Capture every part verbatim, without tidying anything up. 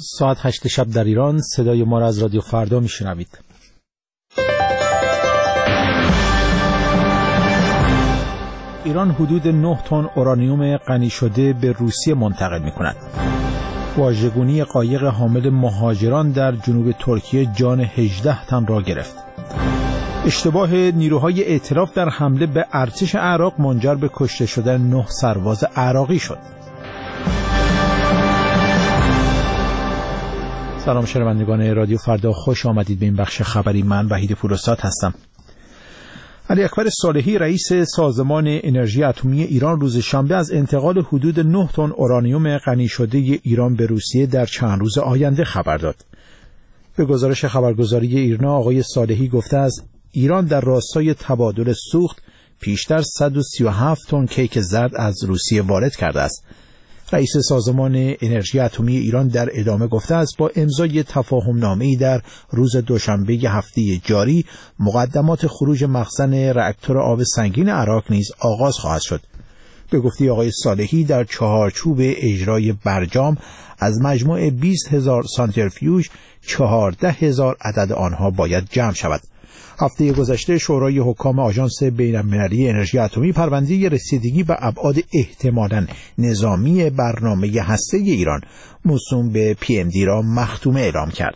ساعت هشت شب در ایران. صدای ما را از رادیو فردا میشنوید. ایران حدود نه تن اورانیوم غنی شده به روسیه منتقل می‌کند. واژگونی قایق حامل مهاجران در جنوب ترکیه جان هجده تن را گرفت. اشتباه نیروهای ائتلاف در حمله به ارتش عراق منجر به کشته شدن نه سرباز عراقی شد. سلام شنوندگان رادیو فردا، خوش آمدید به این بخش خبری. من وحید پوراستاد هستم. علی اکبر صالحی رئیس سازمان انرژی اتمی ایران روز شنبه از انتقال حدود نه تن اورانیوم غنی شده ایران به روسیه در چند روز آینده خبر داد. به گزارش خبرگزاری ایرنا آقای صالحی گفته است ایران در راستای تبادل سوخت پیشتر صد و سی و هفت تن کیک زرد از روسیه وارد کرده است. رئیس سازمان انرژی اتمی ایران در ادامه گفته است با امضای تفاهم‌نامه‌ای در روز دوشنبه هفته جاری مقدمات خروج مخزن راکتور آب سنگین عراق نیز آغاز خواهد شد. به گفته آقای صالحی در چهارچوب اجرای برجام از مجموع بیست هزار سانتریفیوژ چهارده هزار عدد آنها باید جمع شود. هفته گذشته شورای حکام آژانس بین‌المللی انرژی اتمی پرونده رسیدگی به ابعاد احتمالاً نظامی برنامه هسته‌ای ایران موسوم به پی ام دی را مختومه اعلام کرد.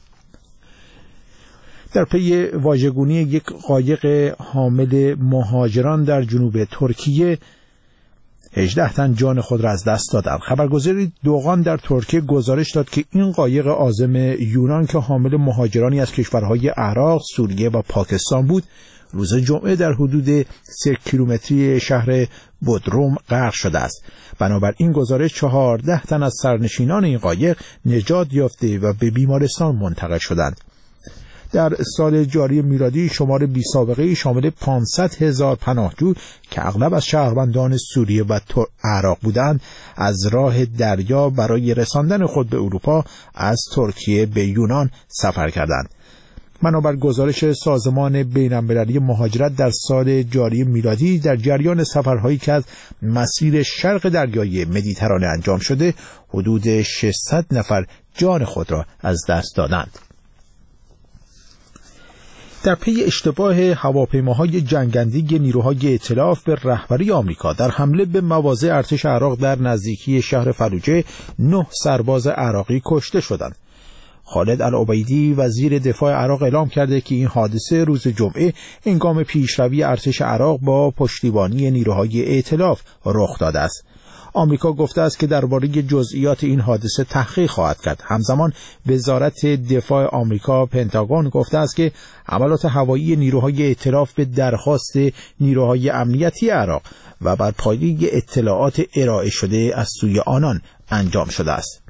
در پی واژگونی یک قایق حامل مهاجران در جنوب ترکیه هجده تن جان خود را از دست دادند. خبرگزاری دوغان در ترکیه گزارش داد که این قایق عازم یونان که حامل مهاجرانی از کشورهای عراق، سوریه و پاکستان بود، روز جمعه در حدود سه کیلومتری شهر بودروم غرق شده است. بنابراین گزارش چهارده تن از سرنشینان این قایق نجات یافته و به بیمارستان منتقل شدند. در سال جاری میلادی شمار بی سابقه شامل پانصد هزار پناهجو که اغلب از شهروندان سوریه و عراق بودند از راه دریا برای رساندن خود به اروپا از ترکیه به یونان سفر کردند. بنابر گزارش سازمان بین‌المللی مهاجرت در سال جاری میلادی در جریان سفرهایی که از مسیر شرق دریای مدیترانه انجام شده حدود ششصد نفر جان خود را از دست دادند. در پی اشتباه هواپیماهای جنگندگی نیروهای ائتلاف به رهبری آمریکا در حمله به مواضع ارتش عراق در نزدیکی شهر فلوجه نه سرباز عراقی کشته شدند. خالد العبیدی وزیر دفاع عراق اعلام کرده که این حادثه روز جمعه هنگام پیشروی ارتش عراق با پشتیبانی نیروهای ائتلاف رخ داده است. آمریکا گفته است که درباره جزئیات این حادثه تحقیق خواهد کرد. همزمان وزارت دفاع آمریکا پنتاگون گفته است که حملات هوایی نیروهای ائتلاف به درخواست نیروهای امنیتی عراق و بر پایه اطلاعات ارائه شده از سوی آنان انجام شده است.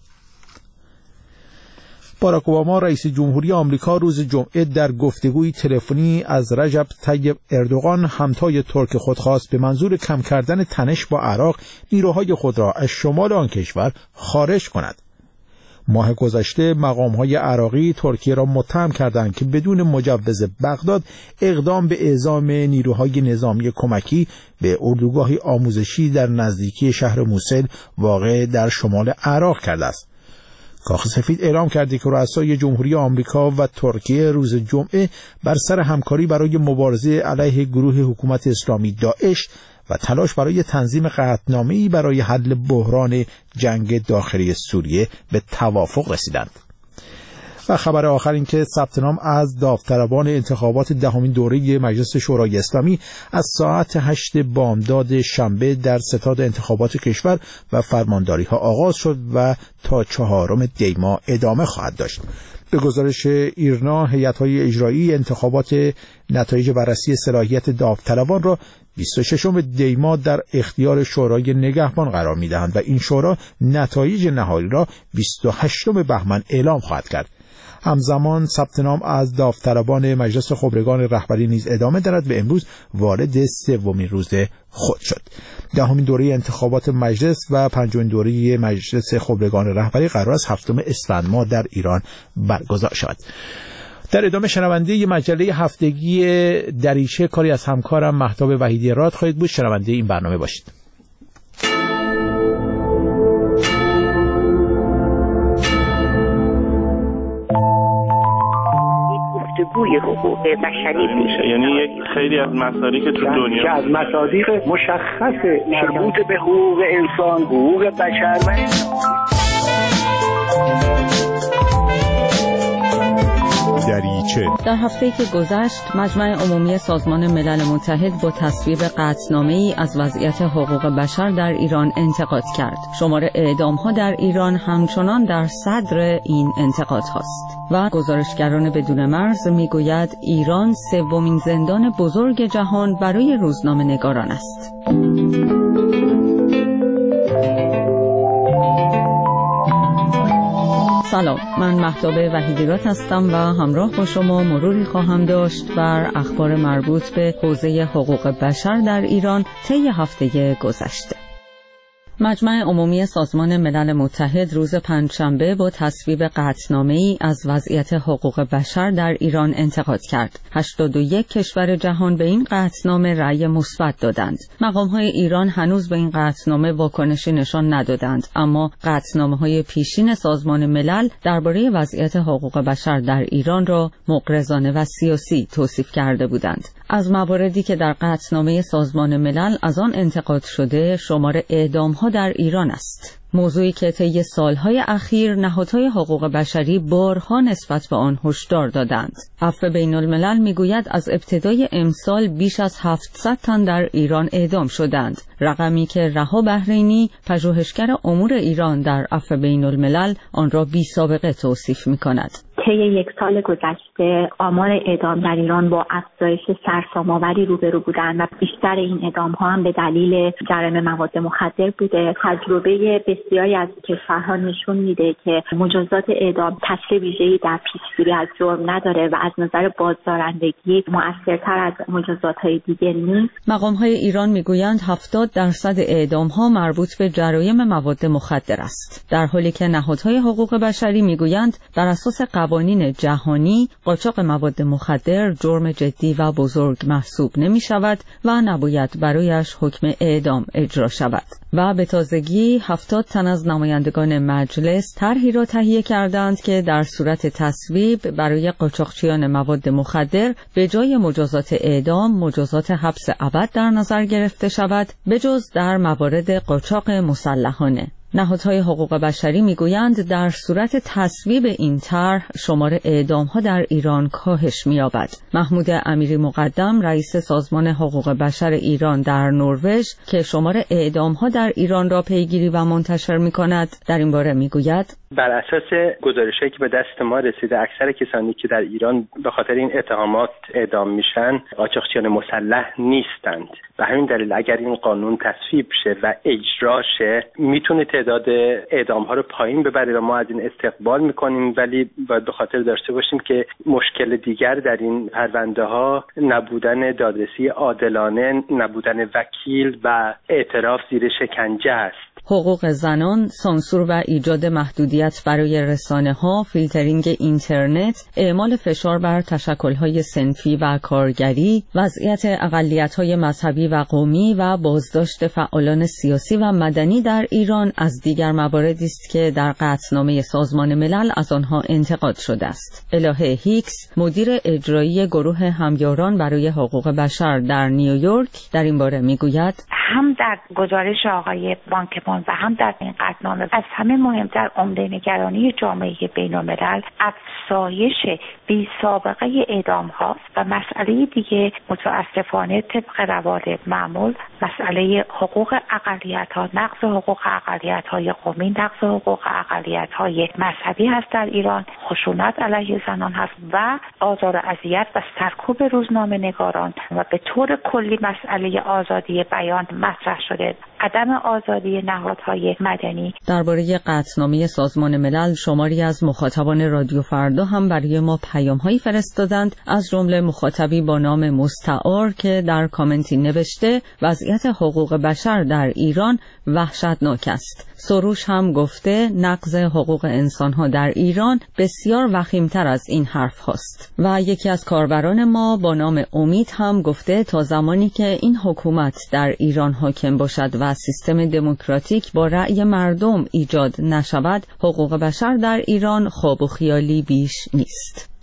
باراک اوباما رئیس جمهوری آمریکا روز جمعه در گفتگوی تلفنی از رجب طیب اردوغان همتای ترک خود خواست به منظور کم کردن تنش با عراق نیروهای خود را از شمال آن کشور خارج کند. ماه گذشته مقام‌های عراقی ترکیه را متهم کردند که بدون مجوز بغداد اقدام به اعزام نیروهای نظامی کمکی به اردوگاهی آموزشی در نزدیکی شهر موسل واقع در شمال عراق کرده است. کاخ سفید اعلام کرده که رؤسای جمهوری آمریکا و ترکیه روز جمعه بر سر همکاری برای مبارزه علیه گروه حکومت اسلامی داعش و تلاش برای تنظیم قطعنامه‌ای برای حل بحران جنگ داخلی سوریه به توافق رسیدند. و خبر آخر این که ثبت نام از داوطلبان انتخابات دهمین دوره مجلس شورای اسلامی از ساعت هشت بامداد شنبه در ستاد انتخابات کشور و فرمانداری ها آغاز شد و تا چهارم دی ماه ادامه خواهد داشت. به گزارش ایرنا هیئت‌های اجرایی انتخابات نتایج بررسی صلاحیت داوطلبان را بیست و ششم دی ماه در اختیار شورای نگهبان قرار می‌دهند و این شورا نتایج نهایی را بیست و هشتم بهمن اعلام خواهد کرد. همزمان ثبت نام از داوطلبان مجلس خبرگان رهبری نیز ادامه دارد و امروز وارد سومین روز خود شد. دهمین دوره انتخابات مجلس و پنجمین دوره مجلس خبرگان رهبری قرار است هفتم اسفند ماه در ایران برگزار شود. در ادامه شنونده مجله هفتگی دریچه کاری از همکارم مهتاب وحیدی راد خواهید بود. شنونده این برنامه باشید. گفتگوی حقوق بشری میشه. یعنی یک خیلی از مسائلی که تو دنیا که از مصادیق مشخص مربوط به حقوق انسان، حقوق بشر و دریچه. در هفته‌ای که گذشت مجمع عمومی سازمان ملل متحد با تصویب قطعنامه‌ای از وضعیت حقوق بشر در ایران انتقاد کرد. شمار اعدام‌ها در ایران همچنان در صدر این انتقادهاست و گزارشگران بدون مرز میگوید ایران سومین زندان بزرگ جهان برای روزنامه‌نگاران است. سلام، من مهتاب وحیدیرات هستم و همراه با شما مروری خواهم داشت بر اخبار مربوط به حوزه حقوق بشر در ایران طی هفته گذشته. مجمع عمومی سازمان ملل متحد روز پنجشنبه با تصویب قطعنامه‌ای از وضعیت حقوق بشر در ایران انتقاد کرد. هشتاد و یک کشور جهان به این قطعنامه رأی مثبت دادند. مقام‌های ایران هنوز به این قطعنامه واکنشی نشان ندادند، اما قطعنامه‌های پیشین سازمان ملل درباره وضعیت حقوق بشر در ایران را مغرضانه و سیاسی توصیف کرده بودند. از مواردی که در قطعنامه سازمان ملل از آن انتقاد شده، شمار اعدام‌ها در ایران است. موضوعی که طی سالهای اخیر نهادهای حقوق بشری بارها نسبت به آن هشدار دادند. عفو بین الملل میگوید از ابتدای امسال بیش از هفتصد تن در ایران اعدام شدند، رقمی که رها بحرینی پژوهشگر امور ایران در عفو بین الملل آن را بی سابقه توصیف می‌کند. طی یک سال گذشته آمار اعدام در ایران با افزایش سرسام‌آوری روبرو بودند و بیشتر این اعدام‌ها هم به دلیل جرایم مواد مخدر بوده. تجربه بسیاری از کشورها نشون میده که مجازات اعدام تاثیر ویژه‌ای در پیشگیری از جرم نداره و از نظر بازدارندگی مؤثرتر از مجازات‌های دیگه نیست. مقام‌های ایران میگویند هفتاد درصد اعدام‌ها مربوط به جرایم مواد مخدر است، در حالی که نهادهای حقوق بشری میگویند بر اساس قوانین جهانی قاچاق مواد مخدر جرم جدی و بزرگ محسوب نمی شود و نباید برایش حکم اعدام اجرا شود. و به تازگی هفتاد تن از نمایندگان مجلس طرحی را تهیه کردند که در صورت تصویب برای قاچاقچیان مواد مخدر به جای مجازات اعدام مجازات حبس ابد در نظر گرفته شود، بجز در موارد قاچاق مسلحانه. نهادهای حقوق بشری میگویند در صورت تصویب این طرح شمار اعدام‌ها در ایران کاهش می‌یابد. محمود امیری مقدم رئیس سازمان حقوق بشر ایران در نروژ که شمار اعدام‌ها در ایران را پیگیری و منتشر می‌کند در این باره میگوید: بر اساس گزارش‌هایی که به دست ما رسیده اکثر کسانی که در ایران به خاطر این اتهامات اعدام میشن قاچاقچیان مسلح نیستند و همین دلیل اگر این قانون تصویب شه و اجرا شه میتونه تعداد اعدام ها رو پایین ببره و ما از این استقبال میکنیم، ولی باید به خاطر داشته باشیم که مشکل دیگر در این پرونده ها نبودن دادرسی عادلانه، نبودن وکیل و اعتراف زیر شکنجه است. حقوق زنان، سانسور و ایجاد محدودیت برای رسانه‌ها، فیلترینگ اینترنت، اعمال فشار بر تشکل‌های صنفی و کارگری، وضعیت اقلیت‌های مذهبی و قومی و بازداشت فعالان سیاسی و مدنی در ایران از دیگر مواردی است که در قطعنامه سازمان ملل از آنها انتقاد شده است. الهه هیکس، مدیر اجرایی گروه همیاران برای حقوق بشر در نیویورک در این باره میگوید: هم در گزارش آقای بان کی مون و هم در این قطعنامه از همه مهمتر عمده نگرانی جامعه بین‌الملل افزایش بی سابقه اعدام هاست و مسئله دیگه متاسفانه طبق روال معمول مسئله حقوق اقلیت ها، نقض حقوق اقلیت های قومی، نقض حقوق اقلیت های مذهبی هست در ایران، خشونت علیه زنان هست و آزار و اذیت و سرکوب روزنامه نگاران و به طور کلی مسئله آزادی بیان مطرح شده، عدم آزادی نهادهای مدنی. درباره قطعنامه سازمان ملل شماری از مخاطبان رادیو فردا هم برای ما پیام‌هایی فرستادند، از جمله مخاطبی با نام مستعار که در کامنتی نوشته وضعیت حقوق بشر در ایران وحشتناک است. سروش هم گفته نقض حقوق انسان‌ها در ایران بسیار وخیم‌تر از این حرف هاست. و یکی از کاربران ما با نام امید هم گفته تا زمانی که این حکومت در ایران حاکم باشد و سیستم دموکراتیک با رأی مردم ایجاد نشود، حقوق بشر در ایران خواب و خیالی بیش نیست.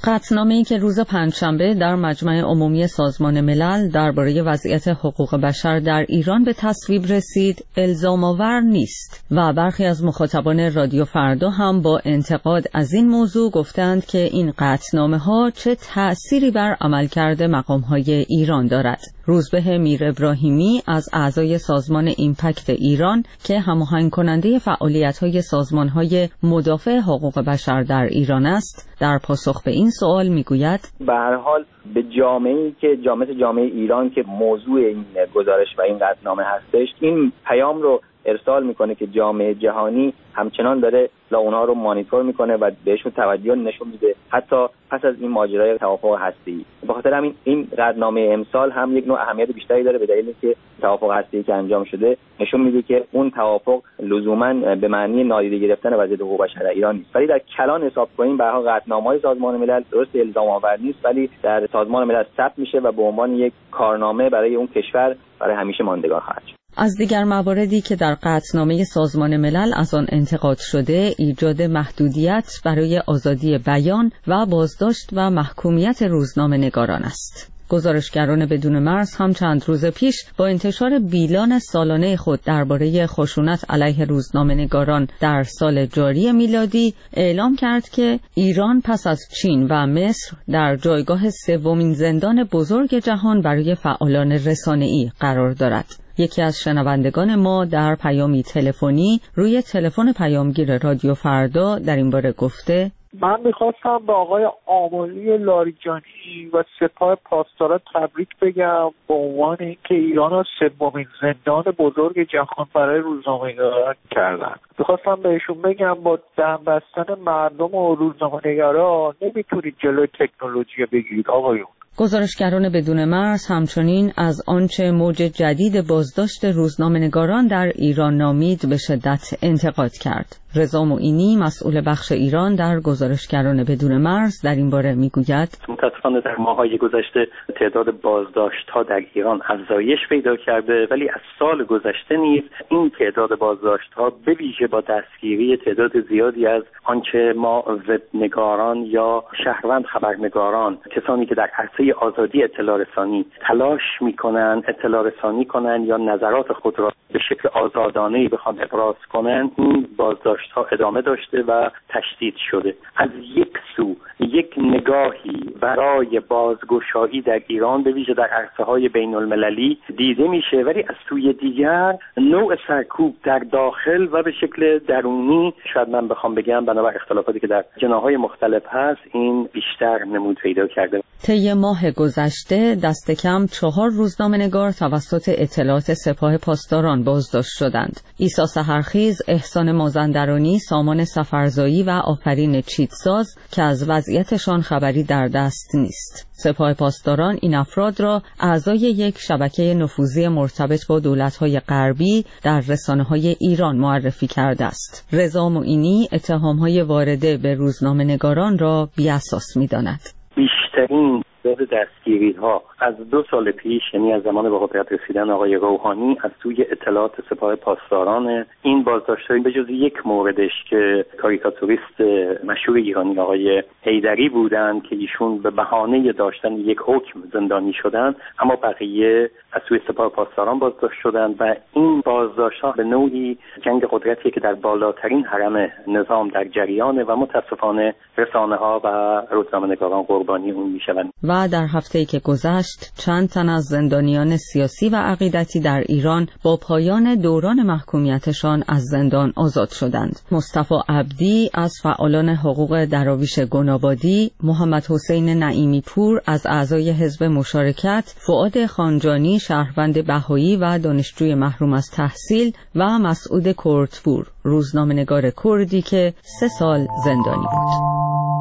قطعنامه‌ای که روز پنجشنبه در مجمع عمومی سازمان ملل درباره وضعیت حقوق بشر در ایران به تصویب رسید، الزام‌آور نیست و برخی از مخاطبان رادیو فردا هم با انتقاد از این موضوع گفتند که این قطعنامه‌ها چه تأثیری بر عملکرد مقام‌های ایران دارد. روزبه میر ابراهیمی از اعضای سازمان ایمپکت ایران که هماهنگ کننده فعالیت‌های سازمان‌های مدافع حقوق بشر در ایران است، در پاسخ به این سوال میگوید: به هر حال به جامعه‌ای که جامعه جامعه ایران که موضوع این گزارش و این قطعنامه هستش، این پیام رو ارسال میکنه که جامعه جهانی همچنان داره لا اونها رو مانیتور میکنه و بهشون توجه نشون میده، حتی پس از این ماجرای توافق هسته‌ای. به خاطر همین این قطعنامه امسال هم یک نوع اهمیت بیشتری داره، به دلیلی که توافق هسته‌ای که انجام شده نشون میده که اون توافق لزوما به معنی نادیده گرفتن وضعیت حقوق بشر در ایران نیست. ولی در کلان حساب کنیم به هر حال قطعنامه‌های سازمان ملل درست الزام آور نیست، ولی در سازمان ملل ثبت میشه و به عنوان یک کارنامه برای اون کشور برای همیشه ماندگار خواهد شد. از دیگر مواردی که در قطعنامه سازمان ملل از آن انتقاد شده، ایجاد محدودیت برای آزادی بیان و بازداشت و محکومیت روزنامه‌نگاران است. گزارشگران بدون مرز هم چند روز پیش با انتشار بیلان سالانه خود درباره خشونت علیه روزنامه‌نگاران در سال جاری میلادی اعلام کرد که ایران پس از چین و مصر در جایگاه سومین زندان بزرگ جهان برای فعالان رسانه‌ای قرار دارد. یکی از شنوندگان ما در پیامی تلفنی روی تلفن پیامگیر رادیو فردا در این باره گفته: من میخواستم به آقای آملی لاریجانی و سپاه پاسداران تبریک بگم به عنوان اینکه ایران را سومین زندان بزرگ جهان برای روزنامه‌نگاران کردن. میخواستم بهشون بگم با دم بستن مردم و روزنامه‌نگاران نمیتونید جلوی تکنولوژی بگیرید آقایون. گزارشگران بدون مرز همچنین از آنچه موج جدید بازداشت روزنامه‌نگاران در ایران نامید به شدت انتقاد کرد. رضا معینی مسئول بخش ایران در گزارشگران بدون مرز در این باره میگوید: متاسفانه در ماه‌های گذشته تعداد بازداشت‌ها در ایران افزایش پیدا کرده، ولی از سال گذشته نیز این تعداد بازداشت‌ها به ویژه با دستگیری تعداد زیادی از آنچه ما وبنگاران یا شهروند خبرنگاران، کسانی که در عرصه آزادی اطلاع رسانی تلاش می‌کنند اطلاع رسانی کنند یا نظرات خود را به شکل آزادانه‌ای بخوان ابراز کنند، این بازداشت ها ادامه داشته و تشدید شده. از یک سو یک نگاهی برای بازگشایی در ایران به ویژه در عرصه‌های بین المللی دیده میشه، ولی از سوی دیگر نوع سرکوب در داخل و به شکل درونی، شاید من بخوام بگم بنابر اختلافاتی که در جناح‌های مختلف هست، این بیشتر نمود پیدا کرده. طی ماه گذشته دست کم چهار روزنامه‌نگار توسط اطلاعات سپاه پاسداران بازداشت شدند. عیسی سحرخیز، احسان مازندرانی، سامان سفرزایی و آفرین چیتساز که از وضعیتشان خبری در دست نیست. سپاه پاسداران این افراد را اعضای یک شبکه نفوذی مرتبط با دولت‌های غربی در رسانه‌های ایران معرفی کرده است. رضا معینی اتهام‌های وارده به روزنامه‌نگاران را بی‌اساس می‌داند. بیشترین تعداد دستگیری‌ها از دو سال پیش، یعنی از زمان به قدرت رسیدن آقای روحانی، از سوی اطلاعات سپاه پاسداران. این بازداشت‌ها به جز یک موردش که کاریکاتوریست مشهور ایرانی آقای حیدری بودند که ایشون به بهانه داشتن یک حکم زندانی شدند، اما بقیه از سوی سپاه پاسداران بازداشت شدند و این بازداشت‌ها به نوعی جنگ قدرتیه که در بالاترین هرم نظام در جریانه و متاسفانه رسانه‌ها و روزنامه‌نگاران قربانی اون میشوند. و در هفته‌ای که گذشت چند تن از زندانیان سیاسی و عقیدتی در ایران با پایان دوران محکومیتشان از زندان آزاد شدند. مصطفی عبدی از فعالان حقوق دراویش گنابادی، محمد حسین نعیمی پور از اعضای حزب مشارکت، فؤاد خانجانی شهروند بهایی و دانشجوی محروم از تحصیل و مسعود کردپور روزنامه‌نگار کردی که سه سال زندانی بود.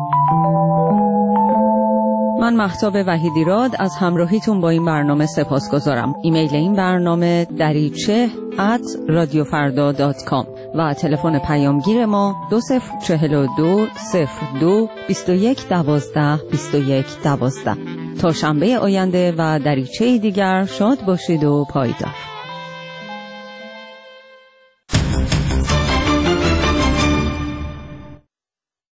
من مهتاب وحیدیراد از همراهیتون با این برنامه سپاسگزارم. ایمیل این برنامه دریچه ات رادیو فردا دات کام و تلفن پیامگیر ما دو صفر چهل و دو صفر دو بیست و یک دوازده بیست و یک دوازده. تا شنبه آینده و دریچه دیگر شاد باشید و پایدار.